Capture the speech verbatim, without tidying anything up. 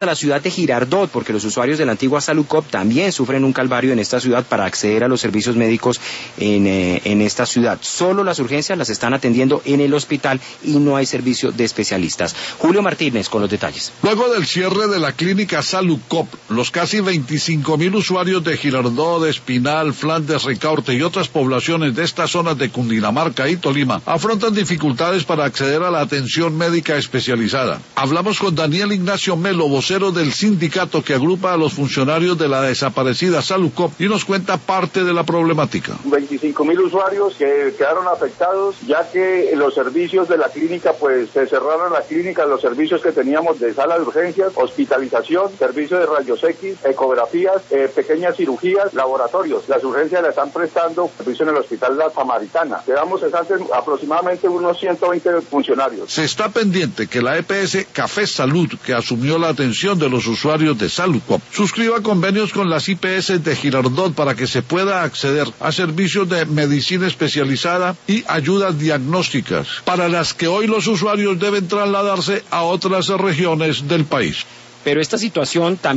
a la ciudad de Girardot, porque los usuarios de la antigua Salucop también sufren un calvario en esta ciudad para acceder a los servicios médicos en, eh, en esta ciudad. Solo las urgencias las están atendiendo en el hospital y no hay servicio de especialistas. Julio Martínez con los detalles. Luego del cierre de la clínica Salucop, los casi veinticinco mil usuarios de Girardot, Espinal, Flandes, Ricaurte y otras poblaciones de estas zonas de Cundinamarca y Tolima afrontan dificultades para acceder a la atención médica especializada. Hablamos con Daniel Ignacio Melo, vocero del sindicato que agrupa a los funcionarios de la desaparecida Salucop, y nos cuenta parte de la problemática. veinticinco mil usuarios que quedaron afectados, ya que los servicios de la clínica, pues se cerraron la clínica, los servicios que teníamos de sala de urgencias, hospitalización, servicio de rayos X, ecografías, eh, pequeñas cirugías, laboratorios. Las urgencias la están prestando servicio en el hospital La Samaritana. Quedamos cesantes aproximadamente unos ciento veinte funcionarios. Se está pendiente que la E P S Café Salud, que asumió la atención de los usuarios de Salucop, suscriba convenios con las I P S de Girardot para que se pueda acceder a servicios de medicina especializada y ayudas diagnósticas, para las que hoy los usuarios deben trasladarse a otras regiones del país. Pero esta situación también